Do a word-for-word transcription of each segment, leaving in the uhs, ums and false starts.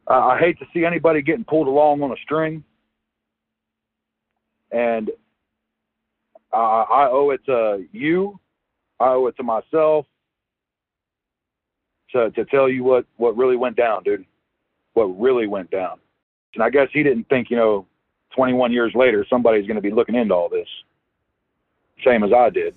Uh, I hate to see anybody getting pulled along on a string. And uh, I owe it to you. I owe it to myself to, to tell you what, what really went down, dude. What really went down. And I guess he didn't think, you know, twenty-one years later, somebody's going to be looking into all this. Same as I did.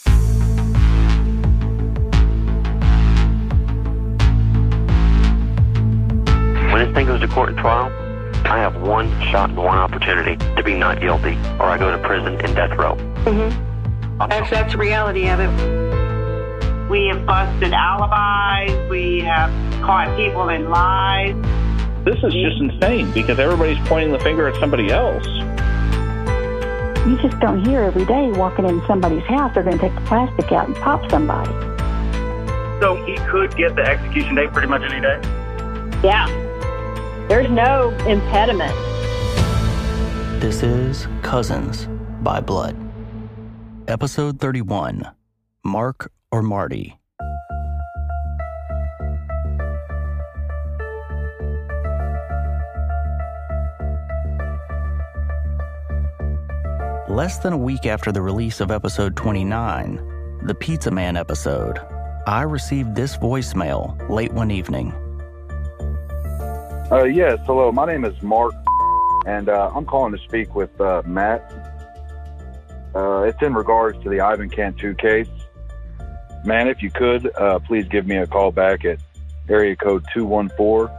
When this thing goes to court and trial, I have one shot and one opportunity to be not guilty, or I go to prison in death row. Mm-hmm. That's, that's the reality of it. We have busted alibis. We have caught people in lies. This is just insane because everybody's pointing the finger at somebody else. You just don't hear every day walking in somebody's house, they're going to take the plastic out and pop somebody. So he could get the execution date pretty much any day? Yeah. There's no impediment. This is Cousins by Blood. Episode thirty-one, Mark or Marty. Less than a week after the release of episode twenty-nine, the Pizza Man episode, I received this voicemail late one evening. Uh, yes, hello. My name is Mark, and uh, I'm calling to speak with uh, Matt. Uh, it's in regards to the Ivan Cantu case. Man, if you could, uh, please give me a call back at area code two one four.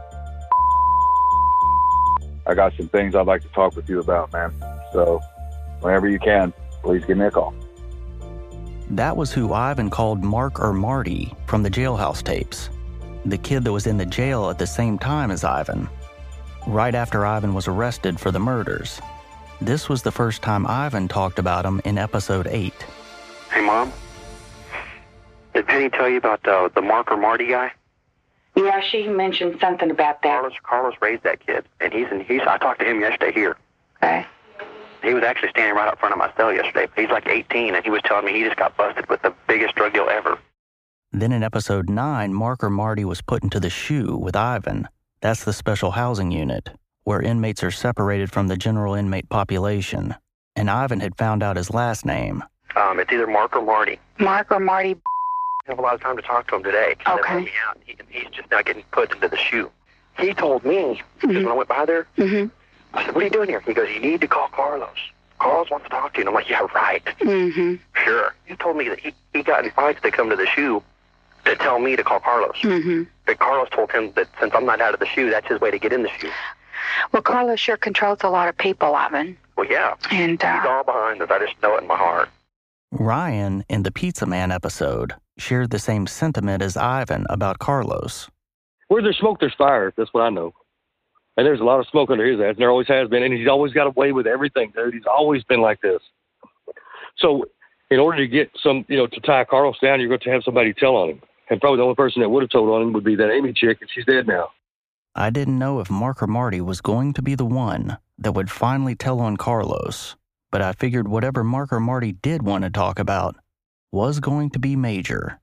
I got some things I'd like to talk with you about, man. So, whenever you can, please give me a call. That was who Ivan called Mark or Marty from the Jailhouse tapes. The kid that was in the jail at the same time as Ivan, right after Ivan was arrested for the murders. This was the first time Ivan talked about him in episode eight. Hey, Mom. Did Penny tell you about uh, the Mark or Marty guy? Yeah, she mentioned something about that. Carlos, Carlos raised that kid, and he's in, he's. I talked to him yesterday here. Okay. He was actually standing right up front of my cell yesterday. He's like eighteen, and he was telling me he just got busted with the biggest drug deal ever. Then in episode nine, Mark or Marty was put into the SHU with Ivan. That's the special housing unit, where inmates are separated from the general inmate population. And Ivan had found out his last name. Um, it's either Mark or Marty. Mark or Marty. I have a lot of time to talk to him today. Okay. Me out. He, he's just now getting put into the SHU. He told me, mm-hmm. when I went by there, mm-hmm. I said, what are you doing here? He goes, you need to call Carlos. Carlos wants to talk to you. And I'm like, yeah, right. Mm-hmm. Sure. He told me that he, he got in fights to come to the SHU to tell me to call Carlos. Mm-hmm. But Carlos told him that since I'm not out of the SHU, that's his way to get in the SHU. Well, Carlos sure controls a lot of people, Ivan. Well, yeah. And uh, he's all behind us. I just know it in my heart. Ryan, in the Pizza Man episode, shared the same sentiment as Ivan about Carlos. Where there's smoke, there's fire. That's what I know. And there's a lot of smoke under his ass, and there always has been. And he's always got away with everything, dude. He's always been like this. So in order to get some, you know, to tie Carlos down, you're going to have somebody tell on him. And probably the only person that would have told on him would be that Amy chick, and she's dead now. I didn't know if Mark or Marty was going to be the one that would finally tell on Carlos, but I figured whatever Mark or Marty did want to talk about was going to be major.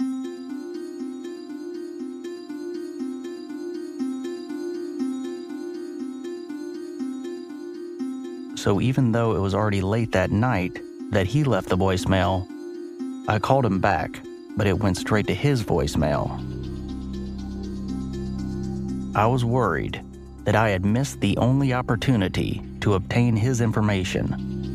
So even though it was already late that night that he left the voicemail, I called him back, but it went straight to his voicemail. I was worried that I had missed the only opportunity to obtain his information.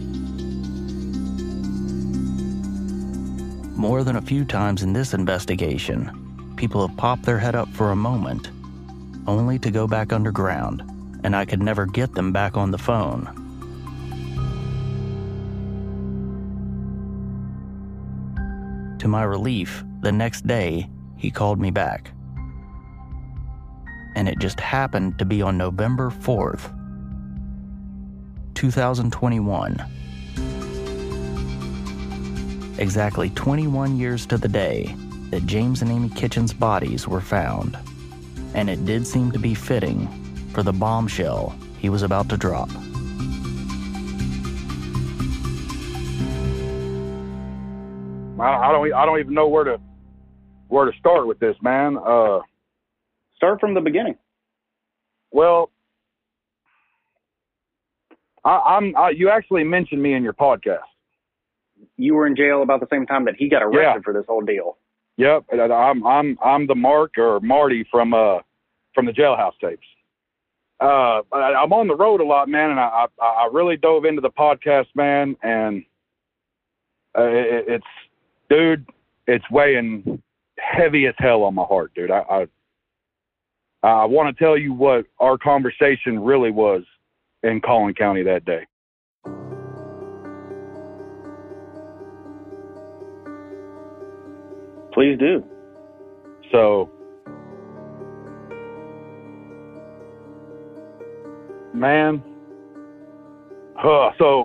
More than a few times in this investigation, people have popped their head up for a moment, only to go back underground, and I could never get them back on the phone. To my relief, the next day, he called me back. And it just happened to be on November fourth, two thousand twenty-one. Exactly twenty-one years to the day that James and Amy Kitchen's bodies were found. And it did seem to be fitting for the bombshell he was about to drop. I don't. I don't even know where to where to start with this, man. Uh, Start from the beginning. Well, I, I'm. I, you actually mentioned me in your podcast. You were in jail about the same time that he got arrested Yeah. for this whole deal. Yep, I'm. I'm. I'm the Mark or Marty from uh from the Jailhouse Tapes. Uh, I, I'm on the road a lot, man, and I I, I really dove into the podcast, man, and uh, it, it's dude, it's weighing heavy as hell on my heart, dude. I I, I want to tell you what our conversation really was in Collin County that day. Please do. So, man, uh, so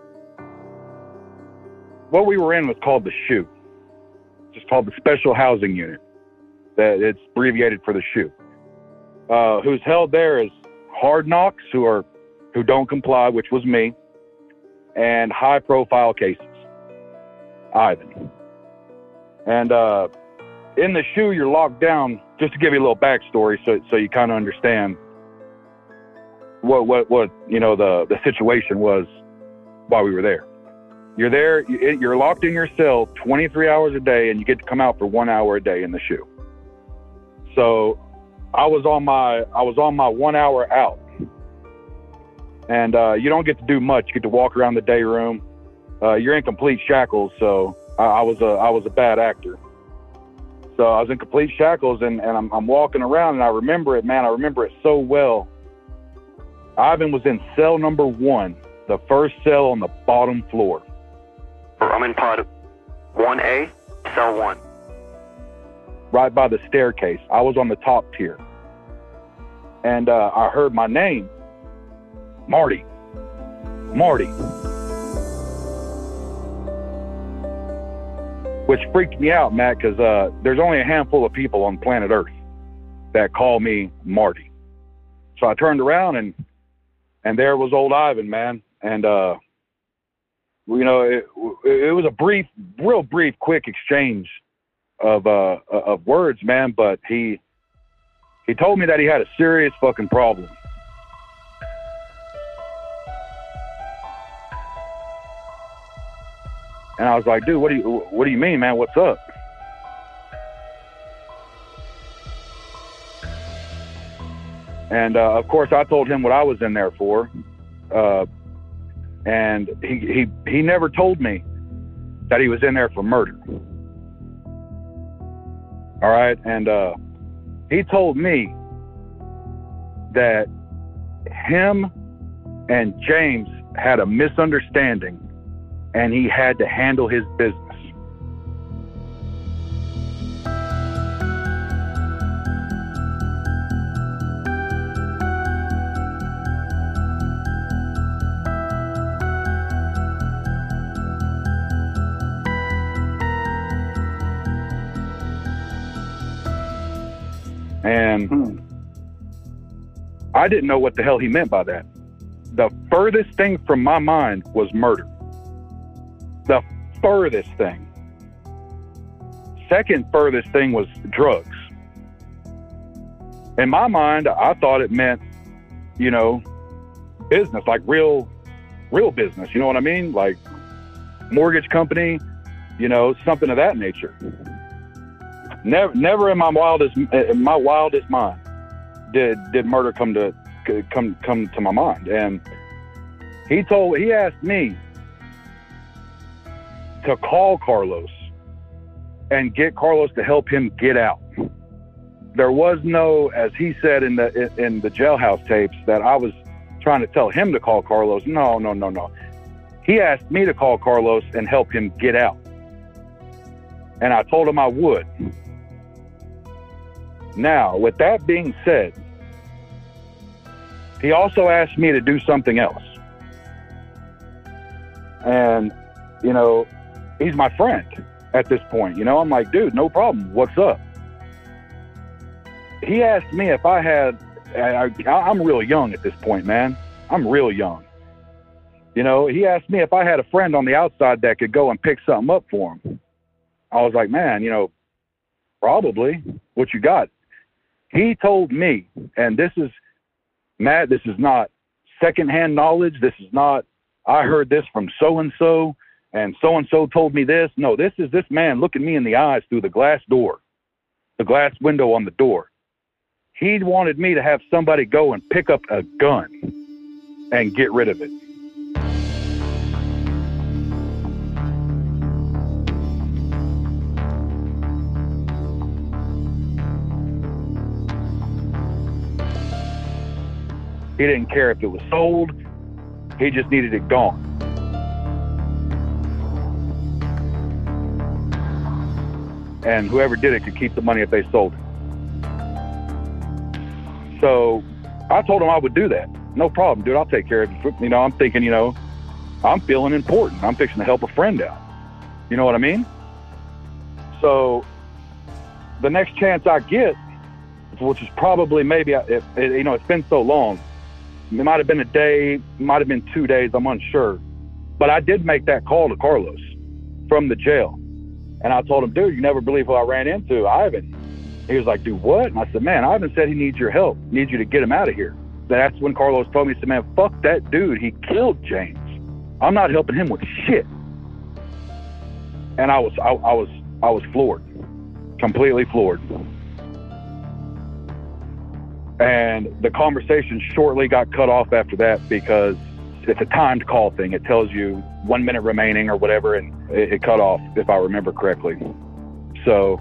what we were in was called the S H U. It's just called the Special Housing Unit. That it's abbreviated for the S H U. Uh, who's held there is hard knocks, who are who don't comply, which was me, and high profile cases, Ivan. And uh, in the S H U, you're locked down. Just to give you a little backstory, so so you kind of understand what what what you know the the situation was while we were there. You're there. You're locked in your cell twenty-three hours a day, and you get to come out for one hour a day in the S H U. So I was on my I was on my one hour out, and uh, you don't get to do much. You get to walk around the day room. Uh, you're in complete shackles, so I, I was a I was a bad actor. So I was in complete shackles, and, and I'm, I'm walking around, and I remember it, man. I remember it so well. Ivan was in cell number one, the first cell on the bottom floor. I'm in pod one A, cell one. Right by the staircase. I was on the top tier. And uh, I heard my name, Marty. Marty. Which freaked me out, Matt, because uh, there's only a handful of people on planet Earth that call me Marty. So I turned around, and and there was old Ivan, man. And, uh, you know, it, it was a brief, real brief, quick exchange of uh, of words, man. But he he told me that he had a serious fucking problem. And I was like, dude, what do you, what do you mean, man? What's up? And, uh, of course, I told him what I was in there for. Uh, and he, he, he never told me that he was in there for murder. All right. And, uh, he told me that him and James had a misunderstanding, and he had to handle his business. And hmm. I didn't know what the hell he meant by that. The furthest thing from my mind was murder. The furthest thing. Second furthest thing was drugs. In my mind, I thought it meant, you know, business, like real, real business. You know what I mean? Like mortgage company, you know, something of that nature. Never, never in my wildest, in my wildest mind, did did murder come to come come to my mind. And he told, he asked me to call Carlos and get Carlos to help him get out. There was no, as he said in the in the Jailhouse Tapes, that I was trying to tell him to call Carlos. No, no, no, no. He asked me to call Carlos and help him get out. And I told him I would. Now, with that being said, he also asked me to do something else. And, you know, he's my friend at this point. You know, I'm like, dude, no problem. What's up? He asked me if I had, I, I, I'm real young at this point, man. I'm real young. You know, he asked me if I had a friend on the outside that could go and pick something up for him. I was like, man, you know, probably. What you got? He told me, and this is Matt, this is not secondhand knowledge. This is not, I heard this from so-and-so, and so-and-so told me this. No, this is this man looking me in the eyes through the glass door, the glass window on the door. He wanted me to have somebody go and pick up a gun and get rid of it. He didn't care if it was sold. He just needed it gone. And whoever did it could keep the money if they sold it. So I told him I would do that. No problem, dude. I'll take care of it. You know, I'm thinking, you know, I'm feeling important. I'm fixing to help a friend out. You know what I mean? So the next chance I get, which is probably maybe, if, you know, it's been so long. It might have been a day, it might have been two days, I'm unsure. But I did make that call to Carlos from the jail. And I told him, dude, you never believe who I ran into, Ivan. He was like, dude, what? And I said, man, Ivan said he needs your help, needs you to get him out of here. That's when Carlos told me, he said, man, fuck that dude. He killed James. I'm not helping him with shit. And I was, I, I was, I was floored, completely floored. And the conversation shortly got cut off after that because it's a timed call thing. It tells you one minute remaining or whatever, and it, it cut off, if I remember correctly. So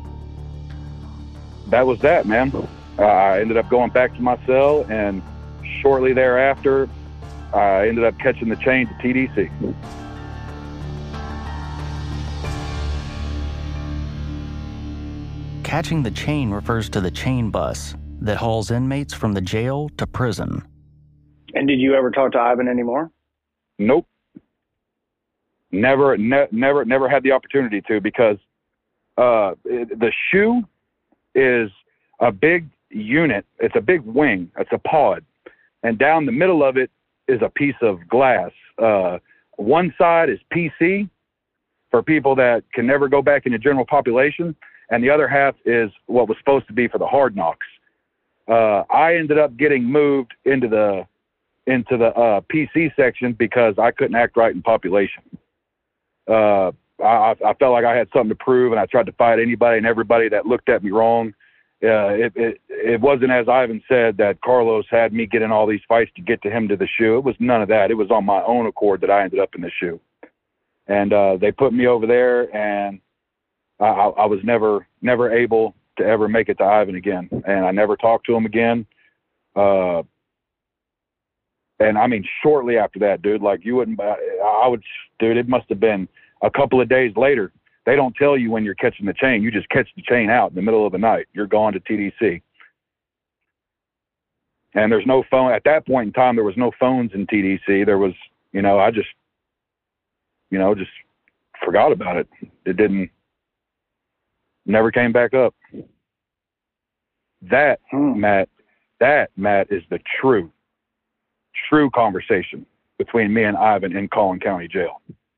that was that, man. Uh, I ended up going back to my cell, and shortly thereafter, I ended up catching the chain to T D C. Catching the chain refers to the chain bus that hauls inmates from the jail to prison. And did you ever talk to Ivan anymore? Nope. Never, ne- never, never had the opportunity to, because uh, the shoe is a big unit. It's a big wing. It's a pod. And down the middle of it is a piece of glass. Uh, one side is P C for people that can never go back into general population. And the other half is what was supposed to be for the hard knocks. Uh, I ended up getting moved into the into the uh, P C section because I couldn't act right in population. Uh, I, I felt like I had something to prove, and I tried to fight anybody and everybody that looked at me wrong. Uh, it, it it wasn't, as Ivan said, that Carlos had me get in all these fights to get to him to the shoe. It was none of that. It was on my own accord that I ended up in the shoe. And uh, they put me over there, and I, I was never never able to ever make it to Ivan again. And I never talked to him again. Uh, and I mean, shortly after that, dude, like you wouldn't, I would, dude, it must've been a couple of days later. They don't tell you when you're catching the chain. You just catch the chain out in the middle of the night. You're gone to T D C. And there's no phone at that point in time. There was no phones in T D C. There was, you know, I just, you know, just forgot about it. It didn't, never came back up. That, hmm. Matt, that, Matt, is the true, true conversation between me and Ivan in Collin County Jail.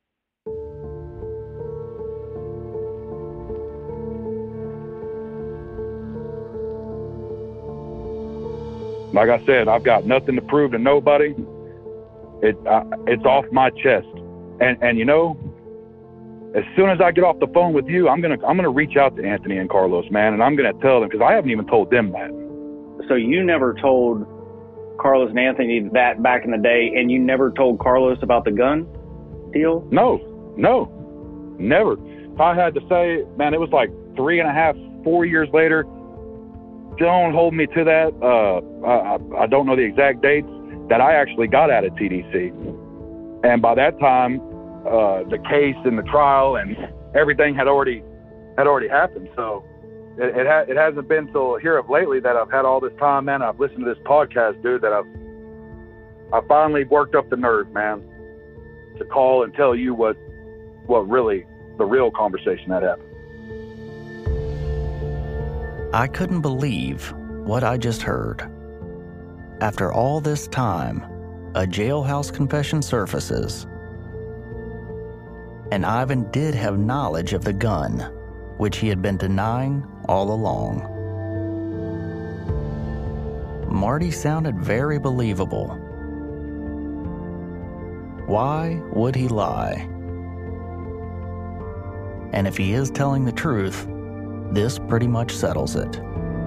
Like I said, I've got nothing to prove to nobody. It, uh, it's off my chest. And, and you know, as soon as I get off the phone with you, I'm gonna I'm gonna reach out to Anthony and Carlos, man, and I'm gonna tell them, because I haven't even told them that. So you never told Carlos and Anthony that back in the day, and you never told Carlos about the gun deal? No, no, never. I had to say, man, it was like three and a half, four years later. Don't hold me to that. Uh, I, I don't know the exact dates that I actually got out of T D C, and by that time, Uh, the case and the trial and everything had already had already happened. So it it, ha- it hasn't been till here of lately that I've had all this time, man. I've listened to this podcast, dude, that I've I finally worked up the nerve, man, to call and tell you what what really the real conversation that happened. I couldn't believe what I just heard. After all this time, a jailhouse confession surfaces. And Ivan did have knowledge of the gun, which he had been denying all along. Marty sounded very believable. Why would he lie? And if he is telling the truth, this pretty much settles it.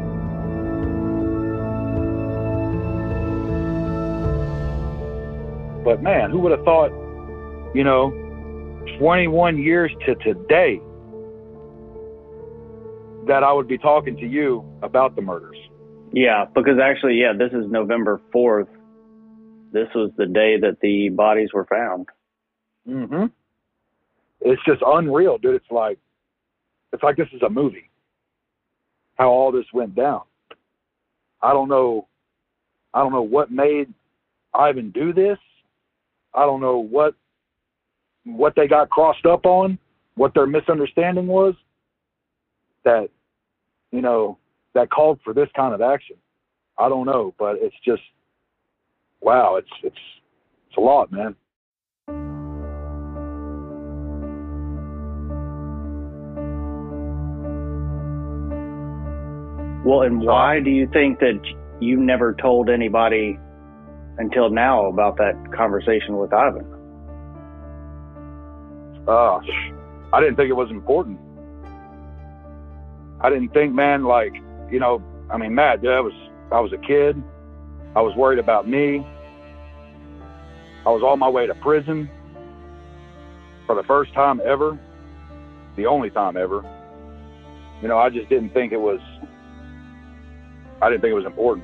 But man, who would have thought, you know, twenty-one years to today that I would be talking to you about the murders? Yeah, because actually, yeah, this is November fourth. This was the day that the bodies were found. Mm-hmm. It's just unreal, dude. It's like, it's like this is a movie, how all this went down. I don't know. I don't know what made Ivan do this. I don't know what, what they got crossed up on, what their misunderstanding was that, you know, that called for this kind of action. I don't know, but it's just, wow, it's, it's, it's a lot, man. Well, and why do you think that you never told anybody until now about that conversation with Ivan? Uh, I didn't think it was important. I didn't think, man, like, you know, I mean, Matt, dude, I was, I was a kid. I was worried about me. I was on my way to prison for the first time ever, the only time ever. You know, I just didn't think it was, I didn't think it was important.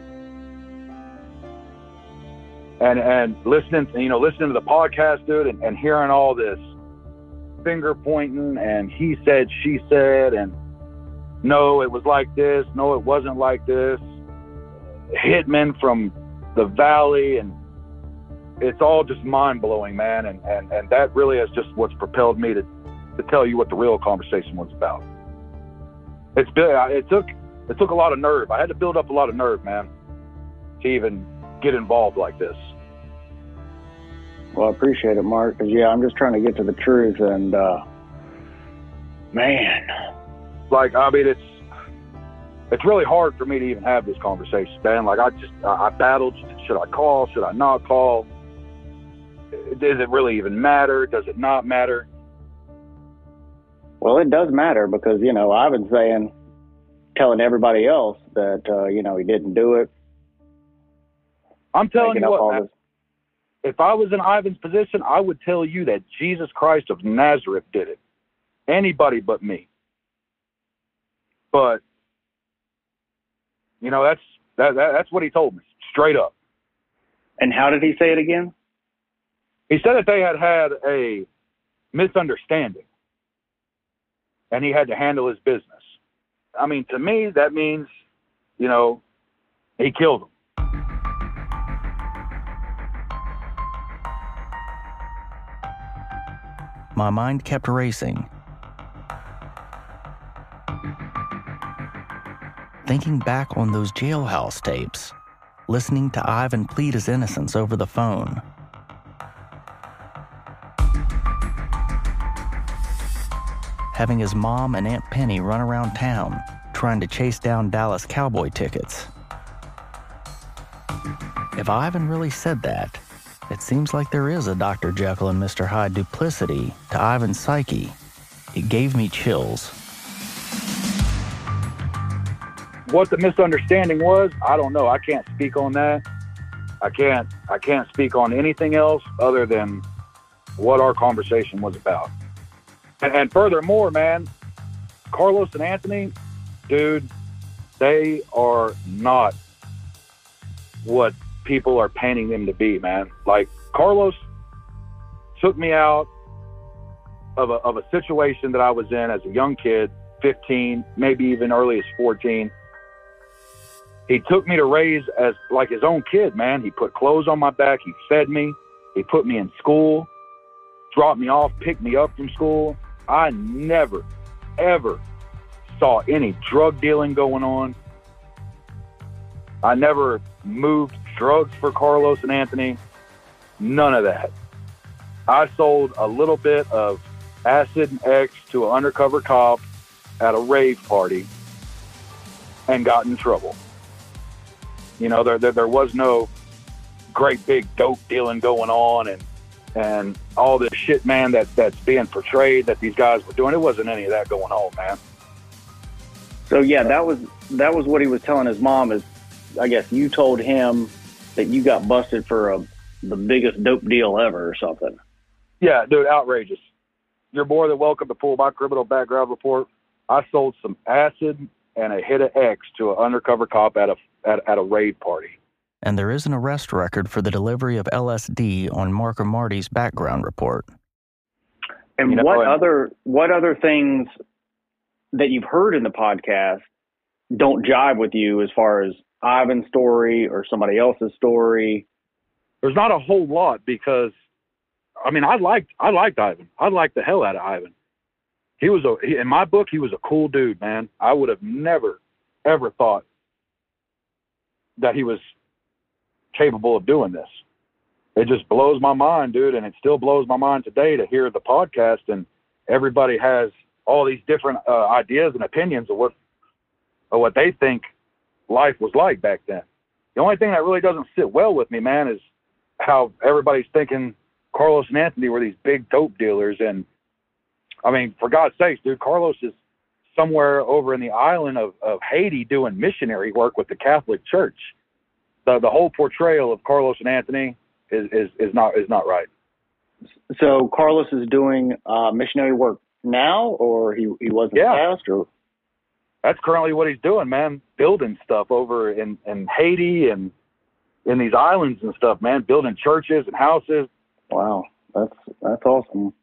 And and listening, you know, listening to the podcast, dude, and, and hearing all this finger pointing and he said, she said, and no, it was like this. No, it wasn't like this. Hitmen from the valley, and it's all just mind blowing, man. And, and, and that really is just what's propelled me to, to tell you what the real conversation was about. It's it took it took a lot of nerve. I had to build up a lot of nerve, man, to even get involved like this. Well, I appreciate it, Mark, because, yeah, I'm just trying to get to the truth, and, uh, man. Like, I mean, it's it's really hard for me to even have this conversation, man. Like, I just, I, I battled, should I call, should I not call? Does it really even matter? Does it not matter? Well, it does matter because, you know, I've been saying, telling everybody else that, uh, you know, he didn't do it. I'm telling you what, man, if I was in Ivan's position, I would tell you that Jesus Christ of Nazareth did it. Anybody but me. But, you know, that's that, that that's what he told me, straight up. And how did he say it again? He said that they had had a misunderstanding, and he had to handle his business. I mean, to me, that means, you know, he killed him. My mind kept racing, thinking back on those jailhouse tapes, listening to Ivan plead his innocence over the phone. Having his mom and Aunt Penny run around town trying to chase down Dallas Cowboy tickets. If Ivan really said that, it seems like there is a Doctor Jekyll and Mister Hyde duplicity to Ivan's psyche. It gave me chills. What the misunderstanding was, I don't know. I can't speak on that. I can't I can't speak on anything else other than what our conversation was about. And, and furthermore, man, Carlos and Anthony, dude, they are not what people are painting them to be, man. Like, Carlos took me out of a, of a situation that I was in as a young kid, fifteen, maybe even early as fourteen. He took me to raise as like his own kid, man. He put clothes on my back. He fed me. He put me in school, dropped me off, picked me up from school. I never, ever saw any drug dealing going on. I never moved drugs for Carlos and Anthony. None of that. I sold a little bit of acid and X to an undercover cop at a rave party and got in trouble. You know, there, there there was no great big dope dealing going on and and all this shit, man, that that's being portrayed that these guys were doing. It wasn't any of that going on, man. So yeah, that was that was what he was telling his mom. Is I guess you told him that you got busted for a, the biggest dope deal ever or something. Yeah, dude, outrageous. You're more than welcome to pull my criminal background report. I sold some acid and a hit of X to an undercover cop at a at, at a raid party. And there is an arrest record for the delivery of L S D on Mark or Marty's background report. And you know, what and, other what other things that you've heard in the podcast don't jive with you as far as Ivan's story or somebody else's story? There's not a whole lot because, I mean, I liked I liked Ivan. I liked the hell out of Ivan. He was a he, in my book. He was a cool dude, man. I would have never, ever thought that he was capable of doing this. It just blows my mind, dude, and it still blows my mind today to hear the podcast and everybody has all these different uh, ideas and opinions of what of what they think life was like back then. The only thing that really doesn't sit well with me, man, is how everybody's thinking Carlos and Anthony were these big dope dealers. And I mean, for God's sakes, dude, Carlos is somewhere over in the island of, of Haiti doing missionary work with the Catholic Church. The the whole portrayal of Carlos and Anthony is, is, is not is not right. So Carlos is doing uh, missionary work now, or he he was in yeah. the past, or that's currently what he's doing, man. Building stuff over in, in Haiti and in these islands and stuff, man. Building churches and houses. Wow, that's that's awesome.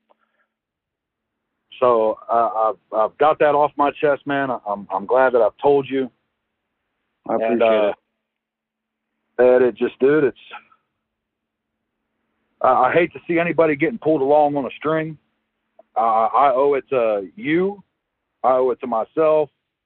So uh, I've I've got that off my chest, man. I'm I'm glad that I've told you. I appreciate and, uh, it. And it just, dude, it's. Uh, I hate to see anybody getting pulled along on a string. Uh, I owe it to you. I owe it to myself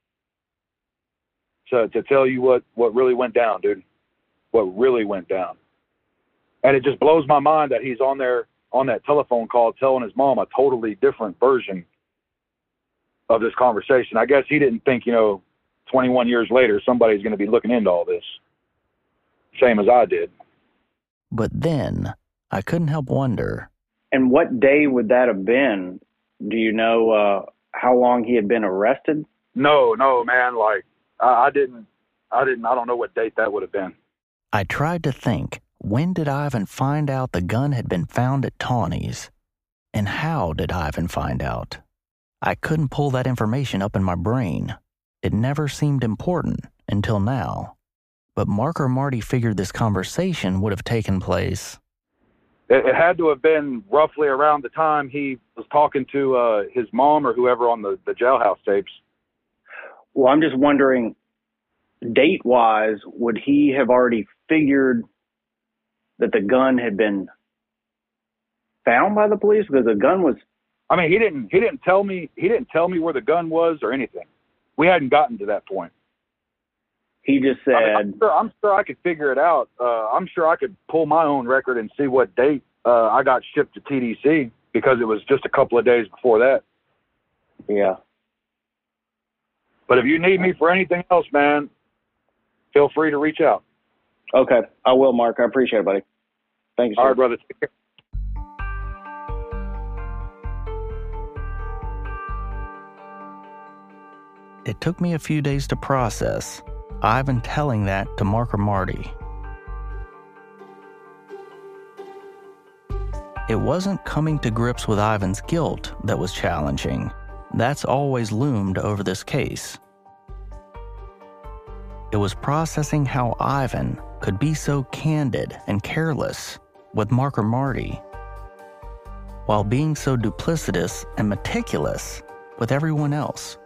to to tell you what, what really went down, dude. What really went down. And it just blows my mind that he's on there on that telephone call telling his mom a totally different version of this conversation. I guess he didn't think, you know, twenty-one years later, somebody's going to be looking into all this. Same as I did. But then I couldn't help wonder. And what day would that have been? Do you know uh, how long he had been arrested? No, no, man. Like I, I didn't, I didn't, I don't know what date that would have been. I tried to think, when did Ivan find out the gun had been found at Tawny's? And how did Ivan find out? I couldn't pull that information up in my brain. It never seemed important until now. But Mark or Marty figured this conversation would have taken place. It, it had to have been roughly around the time he was talking to uh, his mom or whoever on the, the jailhouse tapes. Well, I'm just wondering, date-wise, would he have already figured that the gun had been found by the police? Because the gun was... I mean, he didn't, he didn't tell me, he didn't tell me where the gun was or anything. We hadn't gotten to that point. He just said... I mean, I'm, sure, I'm sure I could figure it out. Uh, I'm sure I could pull my own record and see what date uh, I got shipped to T D C because it was just a couple of days before that. Yeah. But if you need me for anything else, man, feel free to reach out. Okay. I will, Mark. I appreciate it, buddy. Thank you, sir. All right, brother. Take care. It took me a few days to process Ivan telling that to Mark or Marty. It wasn't coming to grips with Ivan's guilt that was challenging. That's always loomed over this case. It was processing how Ivan could be so candid and careless with Mark or Marty, while being so duplicitous and meticulous with everyone else.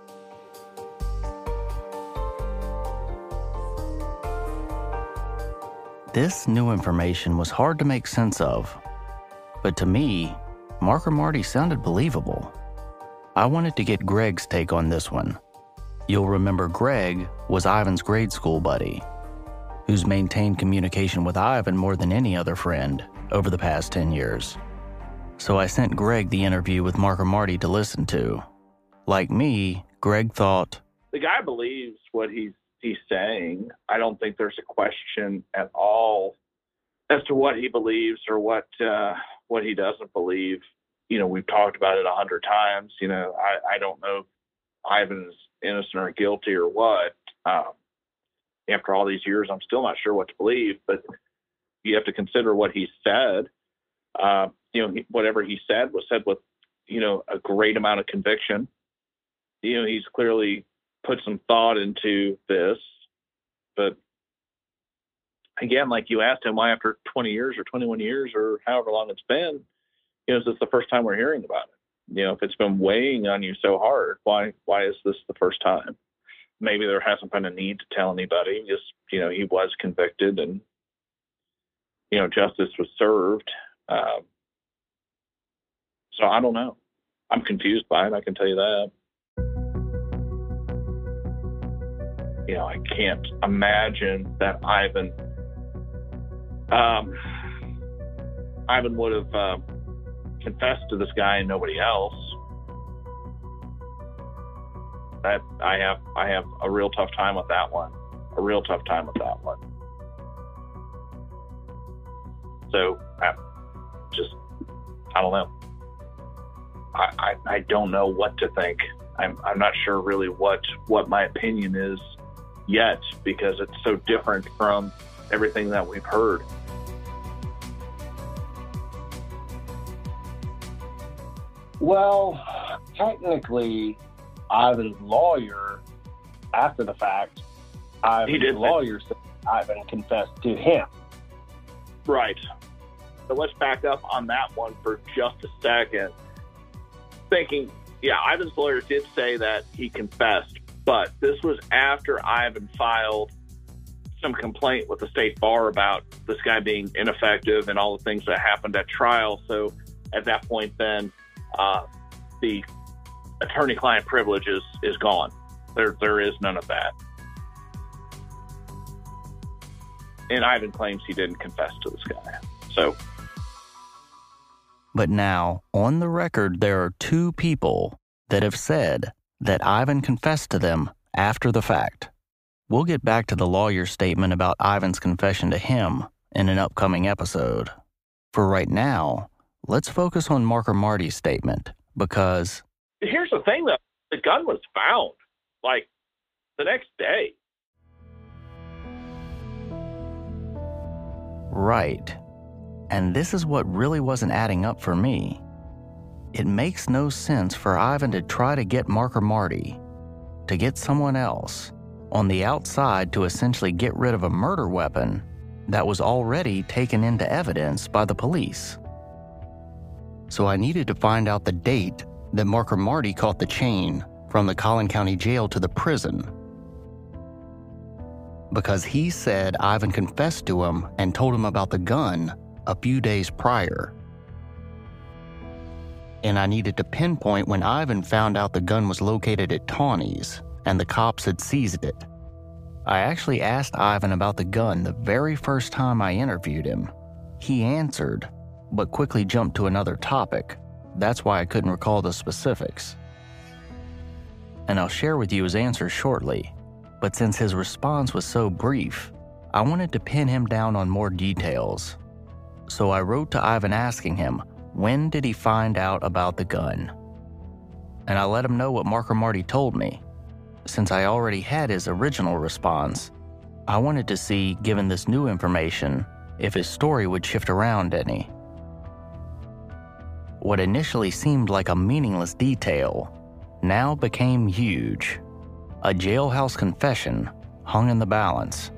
This new information was hard to make sense of, but to me, Mark or Marty sounded believable. I wanted to get Greg's take on this one. You'll remember Greg was Ivan's grade school buddy, who's maintained communication with Ivan more than any other friend over the past ten years. So I sent Greg the interview with Mark or Marty to listen to. Like me, Greg thought, the guy believes what he's he's saying. I don't think there's a question at all as to what he believes or what uh, what he doesn't believe. You know, we've talked about it a hundred times. You know, I, I don't know if Ivan is innocent or guilty or what. Um, after all these years, I'm still not sure what to believe, but you have to consider what he said. Uh, you know, he, whatever he said was said with, you know, a great amount of conviction. You know, he's clearly put some thought into this, but again, like you asked him, why after twenty years or twenty-one years or however long it's been, you know, is this the first time we're hearing about it? You know, if it's been weighing on you so hard, why, why is this the first time? Maybe there hasn't been a need to tell anybody. Just, you know, he was convicted and, you know, justice was served. Um, so I don't know. I'm confused by it. I can tell you that. You know, I can't imagine that Ivan, um, Ivan would have uh, confessed to this guy and nobody else. That I have, I have a real tough time with that one. A real tough time with that one. So I just, I don't know. I, I, I don't know what to think. I'm, I'm not sure really what, what my opinion is yet, because it's so different from everything that we've heard. Well, technically, Ivan's lawyer, after the fact, Ivan's lawyer said Ivan confessed to him. Right. So let's back up on that one for just a second. Thinking, yeah, Ivan's lawyer did say that he confessed, but this was after Ivan filed some complaint with the state bar about this guy being ineffective and all the things that happened at trial. So at that point, then uh, the attorney-client privilege is, is gone. There, there is none of that. And Ivan claims he didn't confess to this guy. So. But now, on the record, there are two people that have said that Ivan confessed to them after the fact. We'll get back to the lawyer's statement about Ivan's confession to him in an upcoming episode. For right now, let's focus on Mark or Marty's statement, because here's the thing, though. The gun was found, like, the next day. Right. And this is what really wasn't adding up for me. It makes no sense for Ivan to try to get Mark or Marty, to get someone else, on the outside to essentially get rid of a murder weapon that was already taken into evidence by the police. So I needed to find out the date that Mark or Marty caught the chain from the Collin County Jail to the prison. Because he said Ivan confessed to him and told him about the gun a few days prior. And I needed to pinpoint when Ivan found out the gun was located at Tawny's and the cops had seized it. I actually asked Ivan about the gun the very first time I interviewed him. He answered, but quickly jumped to another topic. That's why I couldn't recall the specifics. And I'll share with you his answer shortly. But since his response was so brief, I wanted to pin him down on more details. So I wrote to Ivan asking him, when did he find out about the gun? And I let him know what Mark or Marty told me. Since I already had his original response, I wanted to see, given this new information, if his story would shift around any. What initially seemed like a meaningless detail now became huge. A jailhouse confession hung in the balance.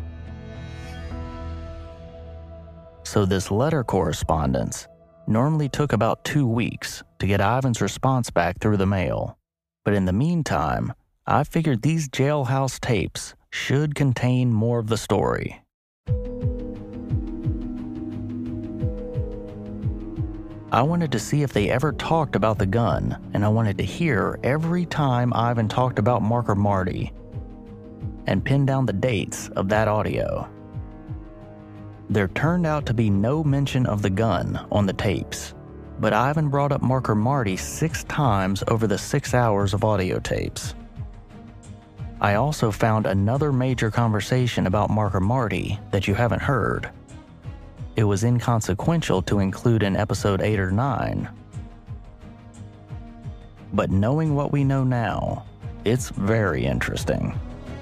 So this letter correspondence normally took about two weeks to get Ivan's response back through the mail. But in the meantime, I figured these jailhouse tapes should contain more of the story. I wanted to see if they ever talked about the gun, and I wanted to hear every time Ivan talked about Mark or Marty, and pin down the dates of that audio. There turned out to be no mention of the gun on the tapes, but Ivan brought up Mark or Marty six times over the six hours of audio tapes. I also found another major conversation about Mark or Marty that you haven't heard. It was inconsequential to include in episode eight or nine. But knowing what we know now, it's very interesting.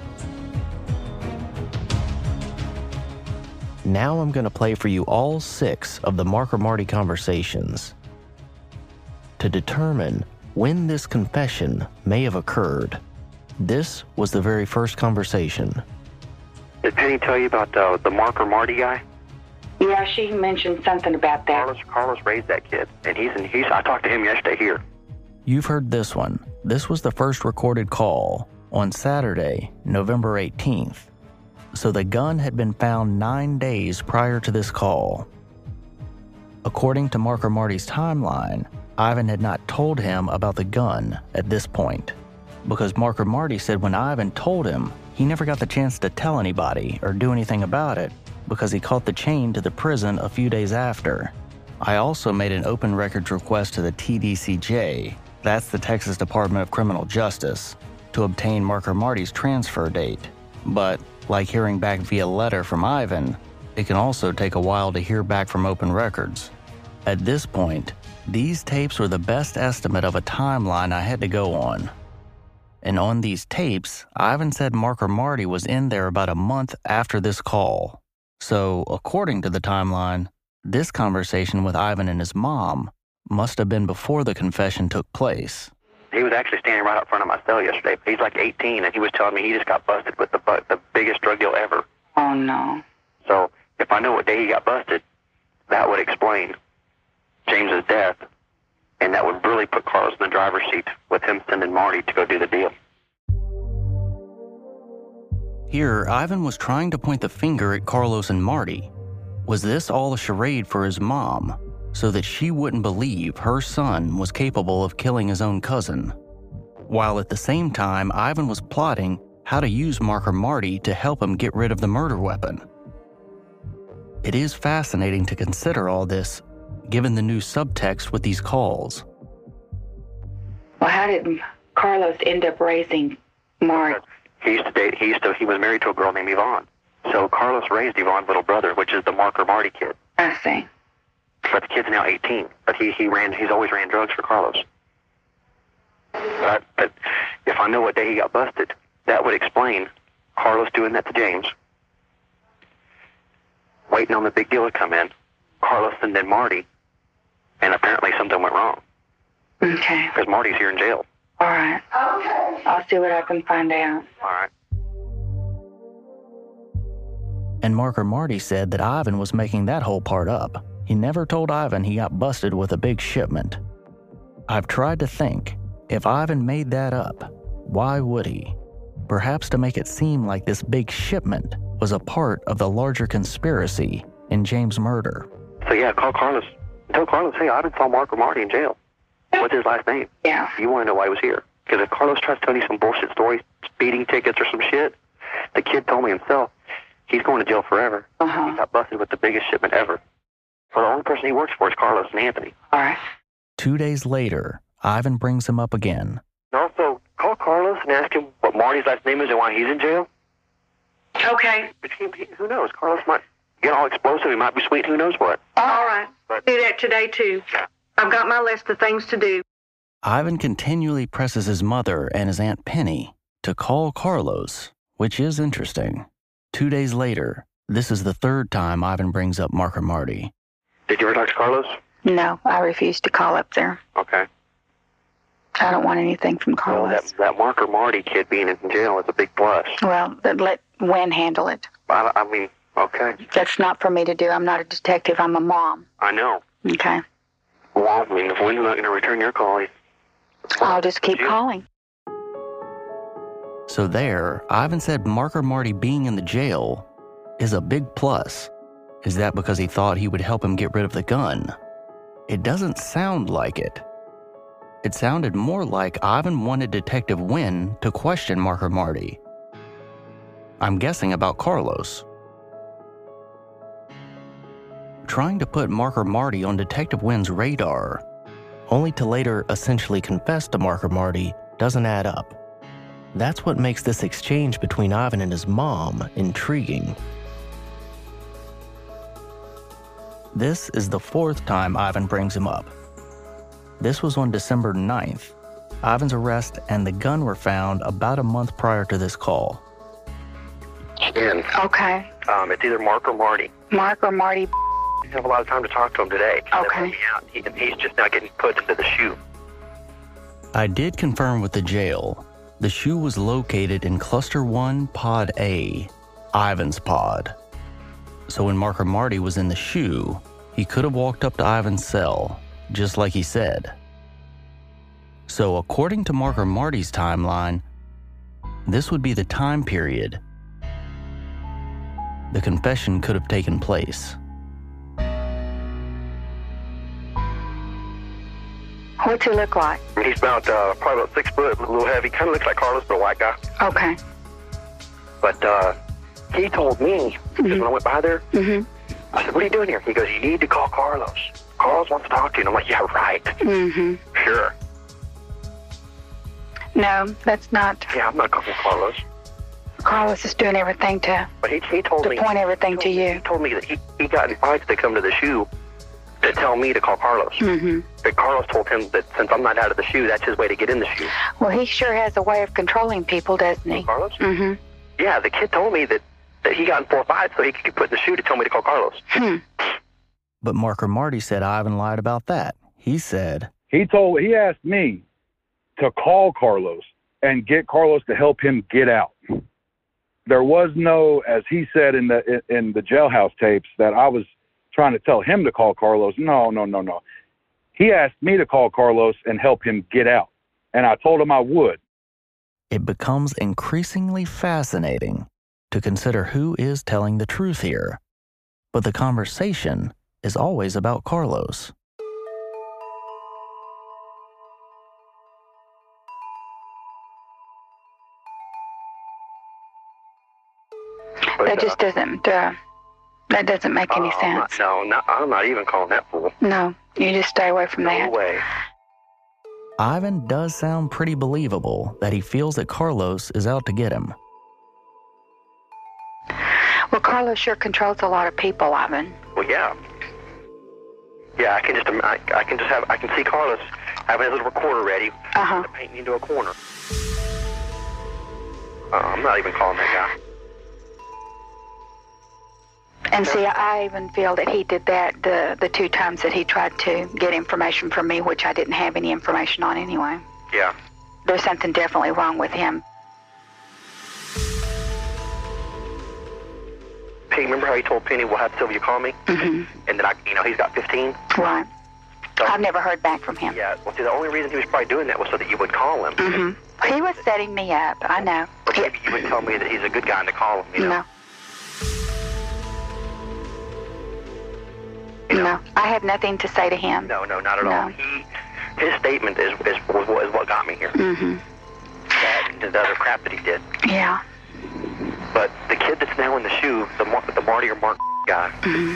Now I'm going to play for you all six of the Mark or Marty conversations to determine when this confession may have occurred. This was the very first conversation. Did Penny tell you about uh, the Mark or Marty guy? Yeah, she mentioned something about that. Carlos, Carlos raised that kid, and he's in, he's. I talked to him yesterday here. You've heard this one. This was the first recorded call on Saturday, November eighteenth. So the gun had been found nine days prior to this call. According to Mark or Marty's timeline, Ivan had not told him about the gun at this point, because Mark or Marty said when Ivan told him, he never got the chance to tell anybody or do anything about it because he caught the chain to the prison a few days after. I also made an open records request to the T D C J, that's the Texas Department of Criminal Justice, to obtain Mark or Marty's transfer date. But, like hearing back via letter from Ivan, it can also take a while to hear back from open records. At this point, these tapes were the best estimate of a timeline I had to go on. And on these tapes, Ivan said Mark or Marty was in there about a month after this call. So, according to the timeline, this conversation with Ivan and his mom must have been before the confession took place. He was actually standing right up front of my cell yesterday. He's like eighteen, and he was telling me he just got busted with the bu- the biggest drug deal ever. Oh, no. So, if I know what day he got busted, that would explain James's death, and that would really put Carlos in the driver's seat with him sending Marty to go do the deal. Here, Ivan was trying to point the finger at Carlos and Marty. Was this all a charade for his mom, so that she wouldn't believe her son was capable of killing his own cousin? While at the same time, Ivan was plotting how to use Mark or Marty to help him get rid of the murder weapon. It is fascinating to consider all this, given the new subtext with these calls. Well, how did Carlos end up raising Mark? He used to date, he used to, he was married to a girl named Yvonne. So Carlos raised Yvonne's little brother, which is the Mark or Marty kid. I see. But the kid's now eighteen, but he, he ran, he's always ran drugs for Carlos. But, but if I know what day he got busted, that would explain Carlos doing that to James, waiting on the big deal to come in, Carlos and then Marty, and apparently something went wrong. Okay. Because Marty's here in jail. All right. Okay. I'll see what I can find out. All right. And Mark or Marty said that Ivan was making that whole part up. He never told Ivan he got busted with a big shipment. I've tried to think, if Ivan made that up, why would he? Perhaps to make it seem like this big shipment was a part of the larger conspiracy in James' murder. So yeah, call Carlos. Tell Carlos, hey, Ivan saw Mark or Marty in jail. What's his last name? Yeah. You want to know why he was here? Because if Carlos tries to tell you some bullshit story, speeding tickets or some shit, the kid told me himself, he's going to jail forever. Uh-huh. He got busted with the biggest shipment ever. So the only person he works for is Carlos and Anthony. All right. Two days later, Ivan brings him up again. And also, call Carlos and ask him what Marty's last name is and why he's in jail. Okay. But he, he, who knows? Carlos might get all explosive. He might be sweet. Who knows what? All right. But, do that today, too. Yeah. I've got my list of things to do. Ivan continually presses his mother and his Aunt Penny to call Carlos, which is interesting. Two days later, this is the third time Ivan brings up Mark or Marty. Did you ever talk to Carlos? No, I refuse to call up there. Okay. I don't want anything from Carlos. Well, that, that Mark or Marty kid being in jail is a big plus. Well, let Wen handle it. I, I mean, okay. That's not for me to do. I'm not a detective. I'm a mom. I know. Okay. Well, I mean, if Wen's not going to return your call, he... I'll just keep you? calling. So there, Ivan said Mark or Marty being in the jail is a big plus. Is that because he thought he would help him get rid of the gun? It doesn't sound like it. It sounded more like Ivan wanted Detective Wen to question Mark or Marty. I'm guessing about Carlos. Trying to put Mark or Marty on Detective Wen's radar, only to later essentially confess to Mark or Marty, doesn't add up. That's what makes this exchange between Ivan and his mom intriguing. This is the fourth time Ivan brings him up. This was on December ninth. Ivan's arrest and the gun were found about a month prior to this call. And, Okay. um, it's either Mark or Marty. Mark or Marty. I didn't have a lot of time to talk to him today. Okay. They let me out. He, and he's just now getting put into the shoe. I did confirm with the jail. The shoe was located in Cluster one, Pod A, Ivan's pod. So when Mark or Marty was in the shoe, he could have walked up to Ivan's cell, just like he said. So according to Mark or Marty's timeline, this would be the time period the confession could have taken place. What's he look like? He's about, uh, probably about six foot, a little heavy. Kind of looks like Carlos, but a white guy. Okay. But, uh, he told me, Mm-hmm. when I went by there, Mm-hmm. I said, what are you doing here? He goes, you need to call Carlos. Carlos wants to talk to you. And I'm like, yeah, right. Mm-hmm. Sure. No, that's not. Yeah, I'm not calling Carlos. Carlos is doing everything to, But he, he told to me. point everything to you. He told me that he, he got invited to come to the shoe to tell me to call Carlos. Mm-hmm. But Carlos told him that since I'm not out of the shoe, that's his way to get in the shoe. Well, he sure has a way of controlling people, doesn't he? Carlos? Mm-hmm. Yeah, the kid told me that, that he got in four fights so he could get put in the shoe to tell me to call Carlos. Hmm. But Mark or Marty said Ivan lied about that. He said, He told, he asked me to call Carlos and get Carlos to help him get out. There was no, as he said in the in the jailhouse tapes, that I was trying to tell him to call Carlos. No, no, no, no. He asked me to call Carlos and help him get out. And I told him I would. it becomes increasingly fascinating to consider who is telling the truth here. But the conversation is always about Carlos. That just doesn't, uh, that doesn't make any Uh, sense. No, not, I'm not even calling that fool. No, you just stay away from that. No way. Ivan does sound pretty believable that he feels that Carlos is out to get him. Well, Carlos sure controls a lot of people, Ivan. Well, yeah. Yeah, I can just, I, I can just have, I can see Carlos having his little recorder ready, Uh-huh. painting into a corner. Uh, I'm not even calling that guy. And see, I even feel that he did that the, the two times that he tried to get information from me, which I didn't have any information on anyway. Yeah. There's something definitely wrong with him. Hey, remember how he told Penny, we'll have Sylvia call me? Mm-hmm. And then, I, you know, he's got fifteen? Right. So, I've never heard back from him. Yeah, well, see, the only reason he was probably doing that was so that you would call him. Mm-hmm. He was setting me up, I know. But maybe you would tell me that he's a good guy and to call him, you know? No. No, I have nothing to say to him. No, no, not at No. all. He, his statement is, is, was, what- is what got me here. Mm-hmm. That and the other crap that he did. Yeah. But the kid that's now in the shoe, the, Mar- the Marty or Mark guy, Mm-hmm.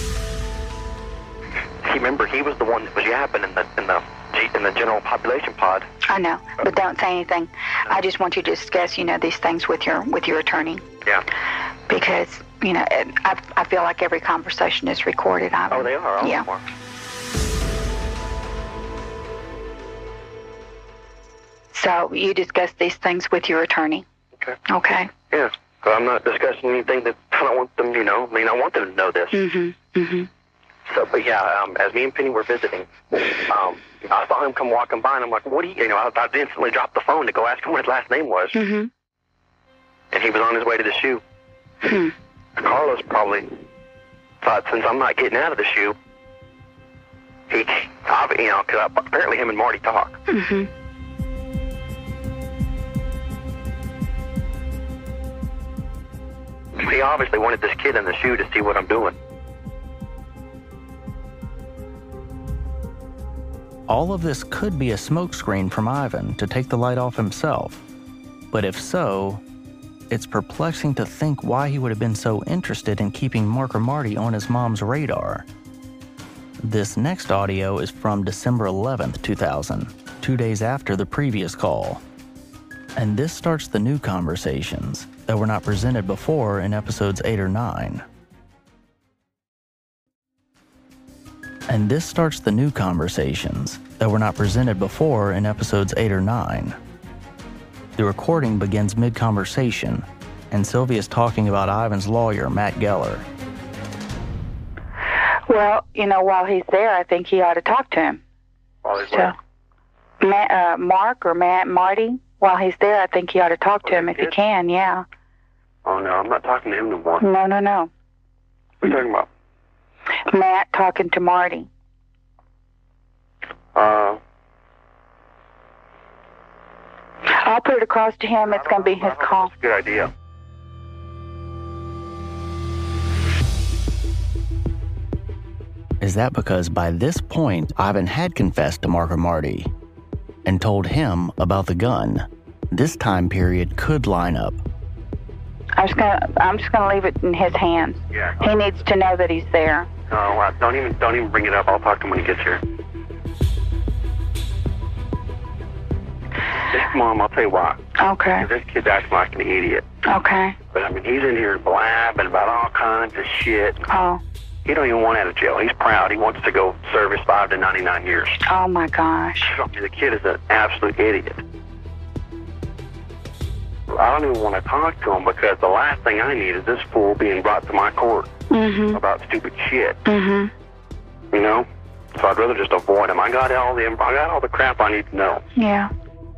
he remember he was the one that was yapping in the in the in the general population pod. I know, but don't say anything. I just want you to discuss, you know, these things with your with your attorney. Yeah. Because, you know, it, I I feel like every conversation is recorded. Ivan. Oh, they are. All Yeah. of them are. So you discuss these things with your attorney. Okay. Okay. Yeah. So I'm not discussing anything that I don't want them, you know. I mean, I want them to know this. Mm-hmm. Mm-hmm. So, but yeah, um, as me and Penny were visiting, um, I saw him come walking by, and I'm like, what do you, you know, I, I instantly dropped the phone to go ask him what his last name was. Mm-hmm. And he was on his way to the shoe. Hmm. Carlos probably thought, since I'm not getting out of the shoe, he, I, you know, because apparently him and Marty talk. Mm-hmm. He obviously wanted this kid in the shoe to see what I'm doing. All of this could be a smokescreen from Ivan to take the light off himself. But if so, it's perplexing to think why he would have been so interested in keeping Mark or Marty on his mom's radar. This next audio is from December eleventh, two thousand, two days after the previous call. And this starts the new conversations that were not presented before in episodes eight or nine. And this starts the new conversations that were not presented before in episodes eight or nine. The recording begins mid-conversation, and Sylvia's talking about Ivan's lawyer, Matt Geller. Well, you know, while he's there, I think he ought to talk to him. While he's So, there? Ma- uh, Mark or Matt, Marty, while he's there, I think he ought to talk to him if he can, yeah. Oh, no, I'm not talking to him no more. No, no, no. What are you talking about? Matt talking to Marty. Uh, I'll put it across to him. It's going to be his call. Good idea. Is that because by this point, Ivan had confessed to Mark or Marty and told him about the gun? This time period could line up. I'm just gonna, I'm just gonna leave it in his hands. Yeah. He needs to know that he's there. No, uh, don't even, don't even bring it up. I'll talk to him when he gets here. This, Mom, I'll tell you why. Okay. This kid's acting like an idiot. Okay. But, I mean, he's in here blabbing about all kinds of shit. Oh. He don't even want out of jail. He's proud. He wants to go service five to ninety-nine years. Oh, my gosh. The kid is an absolute idiot. I don't even want to talk to him because the last thing I need is this fool being brought to my court Mm-hmm. about stupid shit. Mm-hmm. You know? So I'd rather just avoid him. I got all the I got all the crap I need to know. Yeah.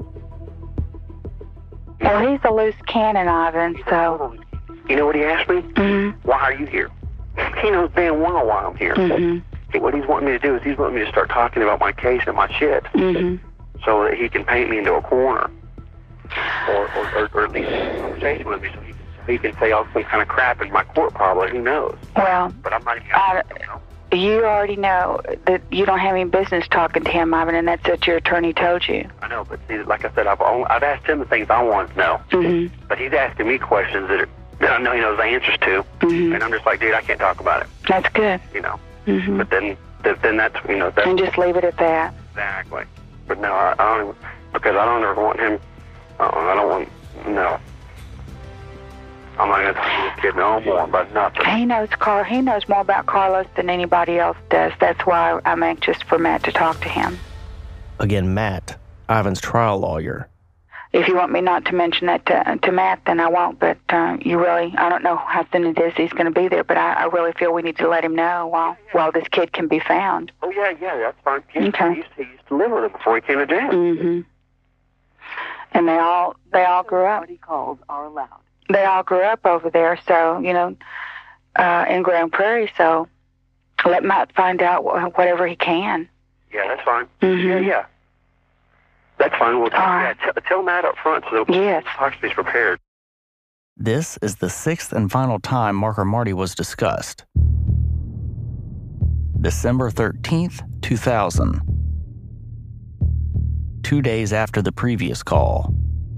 Well, he's a loose cannon, Ivan, so... You know what he asked me? Mm-hmm. Why are you here? He knows damn well why I'm here. Mm-hmm. Hey, what he's wanting me to do is he's wanting me to start talking about my case and my shit Mm-hmm. so that he can paint me into a corner. Or, or, or, or at least have a conversation with me so he, so he can say all some kind of crap in my court probably. Who knows? Well, But I'm not even I, you know? you already know that you don't have any business talking to him, Ivan, and that's what your attorney told you. I know, but see, like I said, I've only, I've asked him the things I want to know. Mm-hmm. But he's asking me questions that, are, that I know he knows the answers to. Mm-hmm. And I'm just like, dude, I can't talk about it. That's good. You know? Mm-hmm. But then, th- then that's, you know, that's... And just leave it at that. Exactly. But no, I, I don't even, because I don't ever want him, uh, I don't want, no. I'm not going to talk to this kid no more about nothing. He knows Car. He knows more about Carlos than anybody else does. That's why I'm anxious for Matt to talk to him. Again, Matt, Ivan's trial lawyer. If you want me not to mention that to, to Matt, then I won't. But uh, you really, I don't know how soon it is he's going to be there, but I, I really feel we need to let him know while while this kid can be found. Oh, yeah, yeah, that's fine. He, Okay. he, used, to, he used to live with him before he came to jail. Mm-hmm. And they all they all grew up. calls are allowed. They all grew up over there, so you know, uh, in Grand Prairie. So let Matt find out wh- whatever he can. Yeah, that's fine. Mm-hmm. Yeah, yeah. That's fine. We'll right. yeah, t- tell Matt up front so that Yes. he's prepared. This is the sixth and final time Mark or Marty was discussed. December thirteenth, two thousand. Two days after the previous call.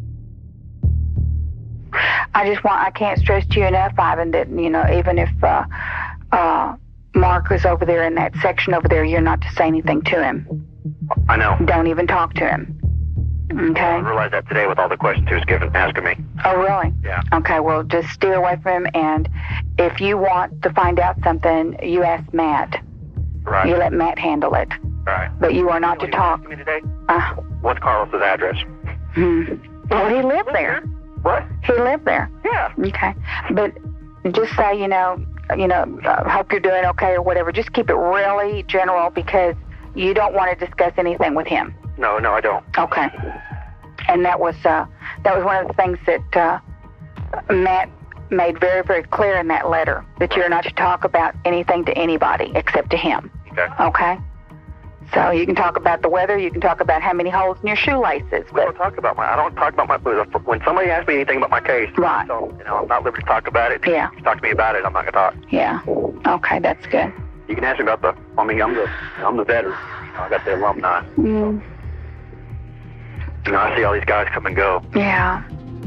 I just want, I can't stress to you enough, Ivan, that, you know, even if uh, uh, Mark is over there in that section over there, you're not to say anything to him. I know. Don't even talk to him. Okay? I realized that today with all the questions he was giving, asking me. Oh, really? Yeah. Okay, well, just steer away from him, and if you want to find out something, you ask Matt. Right. You let Matt handle it. Right. But you are not You to know talk. what he was asking me today? Uh, What's Carlos's address? hmm. Well, he lived there. What? He lived there. Yeah. Okay. But just say, you know, you know, uh, hope you're doing okay or whatever. Just keep it really general because you don't want to discuss anything with him. No, no, I don't. Okay. And that was uh, that was one of the things that uh, Matt made very, very clear in that letter, that you're not to talk about anything to anybody except to him. Okay. Okay? So you can talk about the weather, you can talk about how many holes in your shoelaces. We don't talk about my, I don't talk about my, when somebody asks me anything about my case, right. so, you know, I'm not liberty to talk about it. Yeah. If you talk to me about it, I'm not going to talk. Yeah. Okay, that's good. You can ask me about the, I mean, I'm the, I'm the veteran. You know, I got the alumni. Mm. You know, I see all these guys come and go. Yeah.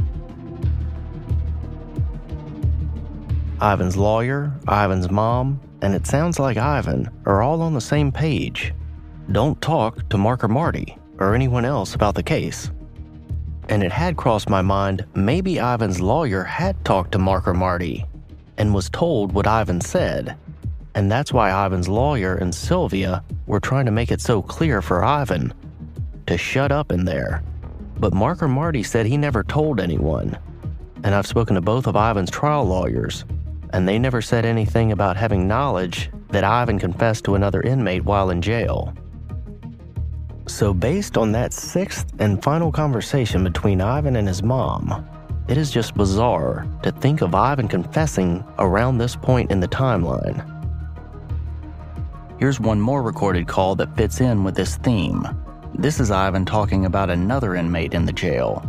Ivan's lawyer, Ivan's mom, and it sounds like Ivan are all on the same page. Don't talk to Mark or Marty or anyone else about the case. And it had crossed my mind maybe Ivan's lawyer had talked to Mark or Marty and was told what Ivan said. And that's why Ivan's lawyer and Sylvia were trying to make it so clear for Ivan to shut up in there. But Mark or Marty said he never told anyone. And I've spoken to both of Ivan's trial lawyers, and they never said anything about having knowledge that Ivan confessed to another inmate while in jail. So based on that sixth and final conversation between Ivan and his mom, it is just bizarre to think of Ivan confessing around this point in the timeline. Here's one more recorded call that fits in with this theme. This is Ivan talking about another inmate in the jail.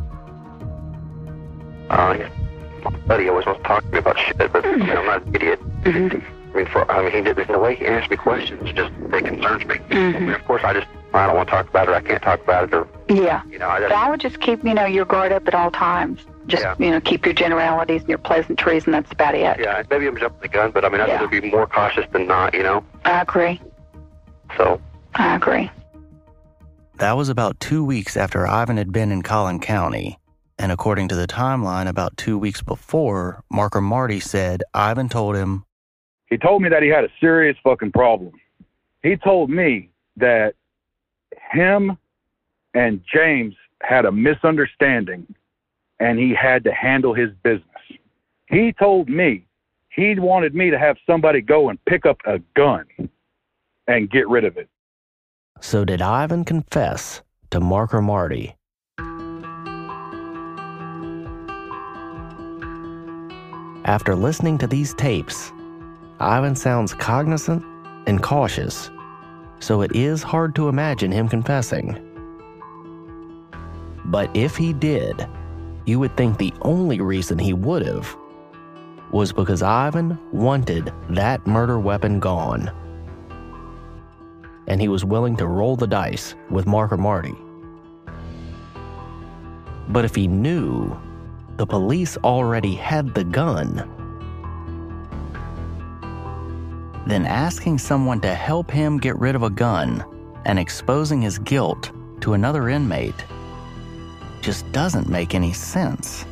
Uh, my buddy always wants to talk to me about shit, but I mean, I'm not an idiot. I mean, for, I mean, he did, the way he asked me questions just, it concerns me. I mean, of course, I just, I don't want to talk about it, or I can't talk about it, or, Yeah. you know, I But I would just keep, you know, your guard up at all times. Just, Yeah. you know, keep your generalities and your pleasantries, and that's about it. Yeah, maybe I'm jumping the gun, but I mean, I'd Yeah. rather be more cautious than not, you know? I agree. So. I agree. That was about two weeks after Ivan had been in Collin County. And according to the timeline, about two weeks before, Mark or Marty said Ivan told him, He told me that he had a serious fucking problem. He told me that him and James had a misunderstanding and he had to handle his business. He told me he wanted me to have somebody go and pick up a gun and get rid of it. So did Ivan confess to Mark or Marty? After listening to these tapes, Ivan sounds cognizant and cautious, so it is hard to imagine him confessing. But if he did, you would think the only reason he would have was because Ivan wanted that murder weapon gone. And he was willing to roll the dice with Mark or Marty. But if he knew the police already had the gun, then asking someone to help him get rid of a gun and exposing his guilt to another inmate just doesn't make any sense.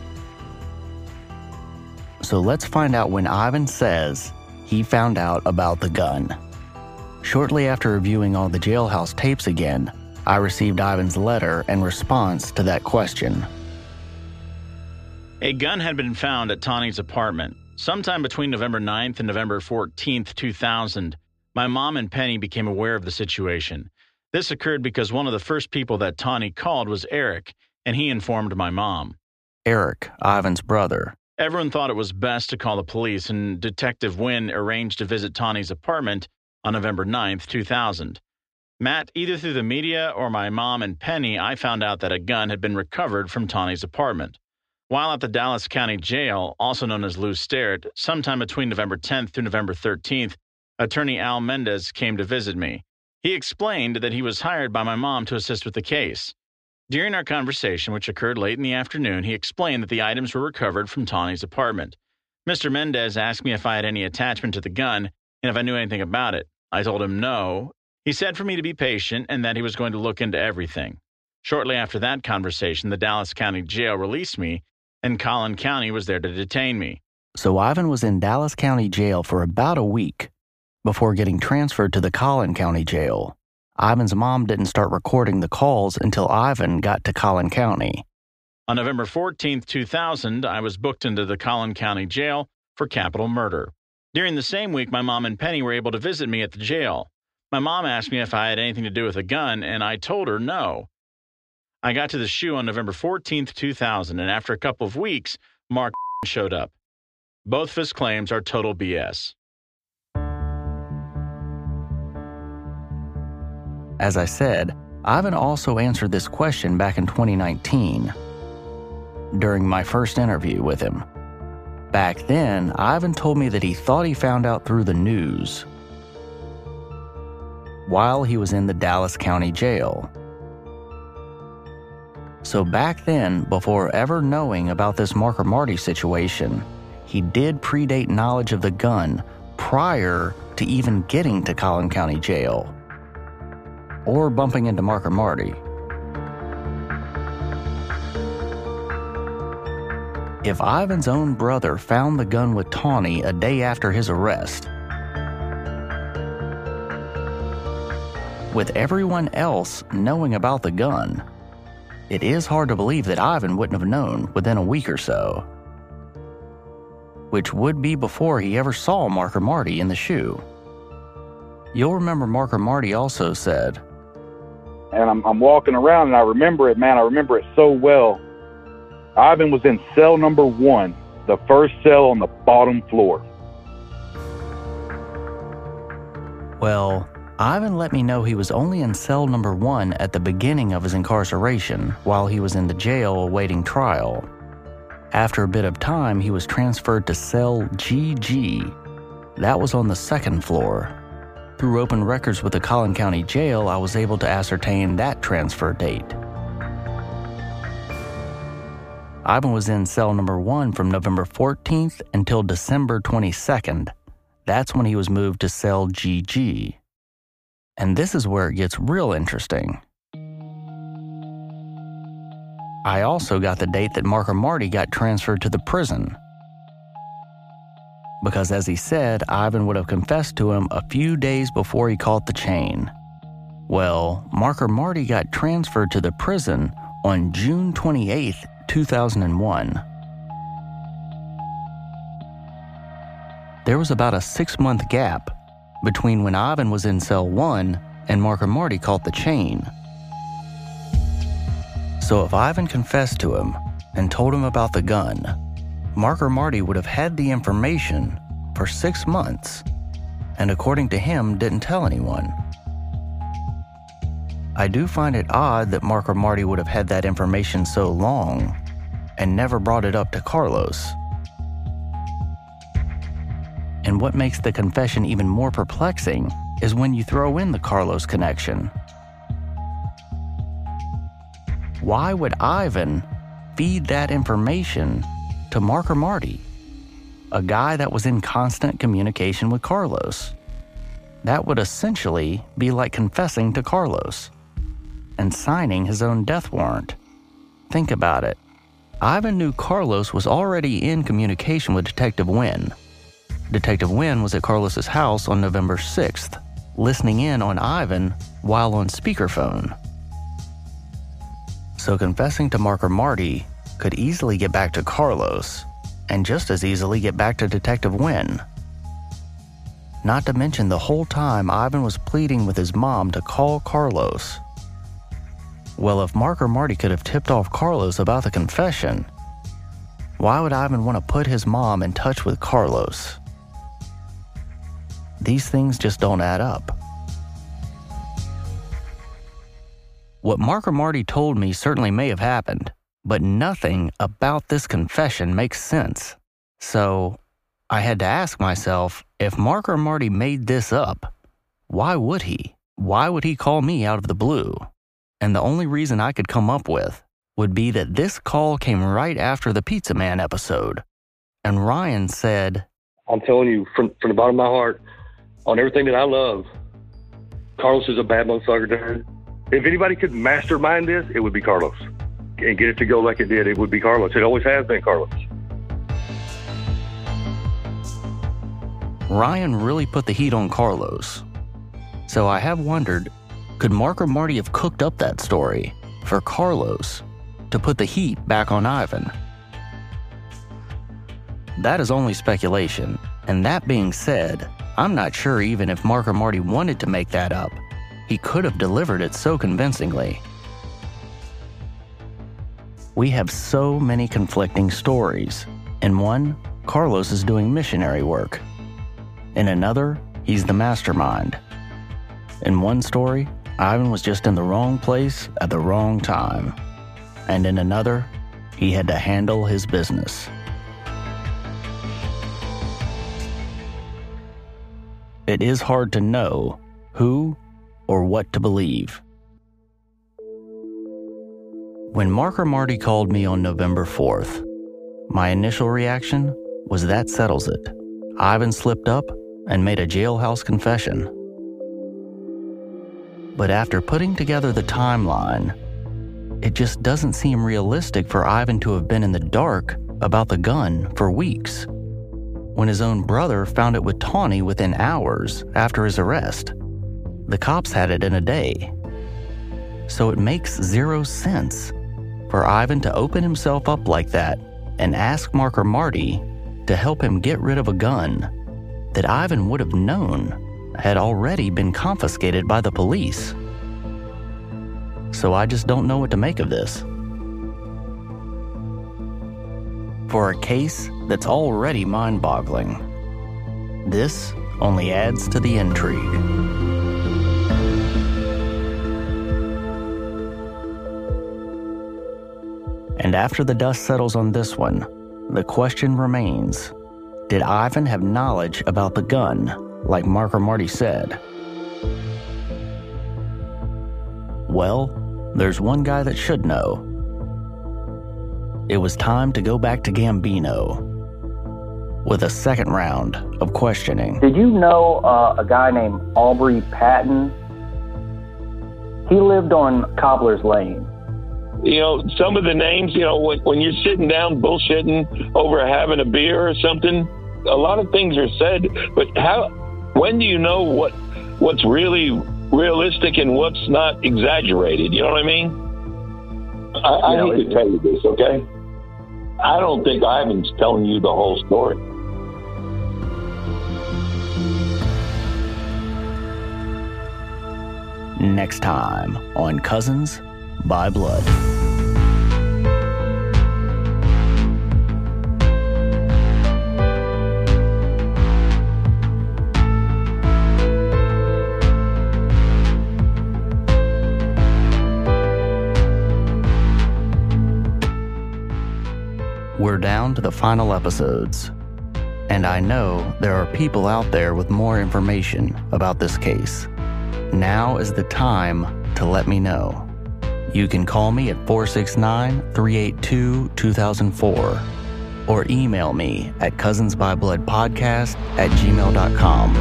So let's find out when Ivan says he found out about the gun. Shortly after reviewing all the jailhouse tapes again, I received Ivan's letter and response to that question. A gun had been found at Tawny's apartment. Sometime between November ninth and November fourteenth, two thousand, my mom and Penny became aware of the situation. This occurred because one of the first people that Tawny called was Eric, and he informed my mom. Eric, Ivan's brother. Everyone thought it was best to call the police, and Detective Wynn arranged to visit Tawny's apartment on November ninth, two thousand. Matt, either through the media or my mom and Penny, I found out that a gun had been recovered from Tawny's apartment. While at the Dallas County Jail, also known as Lou Sterrett, sometime between November tenth through November thirteenth, attorney Al Mendez came to visit me. He explained that he was hired by my mom to assist with the case. During our conversation, which occurred late in the afternoon, he explained that the items were recovered from Tawny's apartment. Mister Mendez asked me if I had any attachment to the gun and if I knew anything about it. I told him no. He said for me to be patient and that he was going to look into everything. Shortly after that conversation, the Dallas County Jail released me, and Collin County was there to detain me. So Ivan was in Dallas County Jail for about a week before getting transferred to the Collin County Jail. Ivan's mom didn't start recording the calls until Ivan got to Collin County. On November fourteenth, two thousand, I was booked into the Collin County Jail for capital murder. During the same week, my mom and Penny were able to visit me at the jail. My mom asked me if I had anything to do with a gun, and I told her no. I got to the S H U on November fourteenth, two thousand, and after a couple of weeks, Mark showed up. Both of his claims are total B S. As I said, Ivan also answered this question back in twenty nineteen, during my first interview with him. Back then, Ivan told me that he thought he found out through the news while he was in the Dallas County Jail. So back then, before ever knowing about this Mark or Marty situation, he did predate knowledge of the gun prior to even getting to Collin County Jail or bumping into Mark or Marty. if Ivan's own brother found the gun with Tawny a day after his arrest, with everyone else knowing about the gun, it is hard to believe that Ivan wouldn't have known within a week or so, which would be before he ever saw Marker Marty in the shoe. You'll remember Marker Marty also said, and I'm, I'm walking around and I remember it, man. I remember it so well. Ivan was in cell number one, the first cell on the bottom floor. Well, Ivan let me know he was only in cell number one at the beginning of his incarceration while he was in the jail awaiting trial. After a bit of time, he was transferred to cell G G. That was on the second floor. Through open records with the Collin County Jail, I was able to ascertain that transfer date. Ivan was in cell number one from November fourteenth until December twenty-second. That's when he was moved to cell G G. And this is where it gets real interesting. I also got the date that Marker Marty got transferred to the prison. Because as he said, Ivan would have confessed to him a few days before he caught the chain. Well, Marker Marty got transferred to the prison on June twenty-eighth, two thousand one. There was about a six-month gap between when Ivan was in cell one and Marker Marty caught the chain. So if Ivan confessed to him and told him about the gun, Marker Marty would have had the information for six months, and according to him, didn't tell anyone. I do find it odd that Marker Marty would have had that information so long and never brought it up to Carlos. And what makes the confession even more perplexing is when you throw in the Carlos connection. Why would Ivan feed that information to Marker Marty, a guy that was in constant communication with Carlos? That would essentially be like confessing to Carlos and signing his own death warrant. Think about it. Ivan knew Carlos was already in communication with Detective Wynn. Detective Wynn was at Carlos's house on November sixth, listening in on Ivan while on speakerphone. So confessing to Marker Marty could easily get back to Carlos, and just as easily get back to Detective Wynn. Not to mention the whole time Ivan was pleading with his mom to call Carlos. Well, if Marker Marty could have tipped off Carlos about the confession, why would Ivan want to put his mom in touch with Carlos? These things just don't add up. What Marker Marty told me certainly may have happened, but nothing about this confession makes sense. So I had to ask myself, if Marker Marty made this up, why would he? Why would he call me out of the blue? And the only reason I could come up with would be that this call came right after the Pizza Man episode. And Ryan said, I'm telling you, from, from the bottom of my heart, on everything that I love, Carlos is a bad motherfucker, dude. If anybody could mastermind this, it would be Carlos. And get it to go like it did, it would be Carlos. It always has been Carlos. Ryan really put the heat on Carlos. So I have wondered, could Marker Marty have cooked up that story for Carlos to put the heat back on Ivan? That is only speculation, and that being said, I'm not sure even if Marker Marty wanted to make that up. He could have delivered it so convincingly. We have so many conflicting stories. In one, Carlos is doing missionary work. In another, he's the mastermind. In one story, Ivan was just in the wrong place at the wrong time. And in another, he had to handle his business. It is hard to know who or what to believe. When Marker Marty called me on November fourth, my initial reaction was that settles it. Ivan slipped up and made a jailhouse confession. But after putting together the timeline, it just doesn't seem realistic for Ivan to have been in the dark about the gun for weeks, when his own brother found it with Tawny within hours after his arrest. The cops had it in a day. So it makes zero sense for Ivan to open himself up like that and ask Mark or Marty to help him get rid of a gun that Ivan would have known had already been confiscated by the police. So I just don't know what to make of this. For a case that's already mind-boggling, this only adds to the intrigue. And after the dust settles on this one, the question remains, did Ivan have knowledge about the gun, like Mark or Marty said? Well, there's one guy that should know. It was time to go back to Gambino with a second round of questioning. Did you know uh, a guy named Aubrey Patton? He lived on Cobbler's Lane. You know, some of the names, you know, when, when you're sitting down bullshitting over having a beer or something, a lot of things are said, but how, when do you know what what's really realistic and what's not exaggerated? You know what I mean? I, I Yeah, need to tell you this, okay? I don't think Ivan's telling you the whole story. Next time on Cousins by Blood. We're down to the final episodes, and I know there are people out there with more information about this case. Now is the time to let me know. You can call me at four six nine, three eight two, two thousand four or email me at cousinsbybloodpodcast at gmail dot com.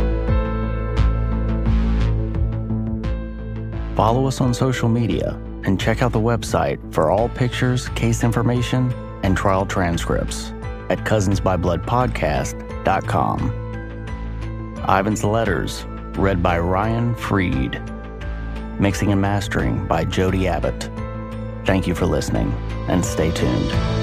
Follow us on social media and check out the website for all pictures, case information, and trial transcripts at cousinsbybloodpodcast dot com. Ivan's Letters, read by Ryan Freed. Mixing and mastering by Jody Abbott. Thank you for listening, and stay tuned.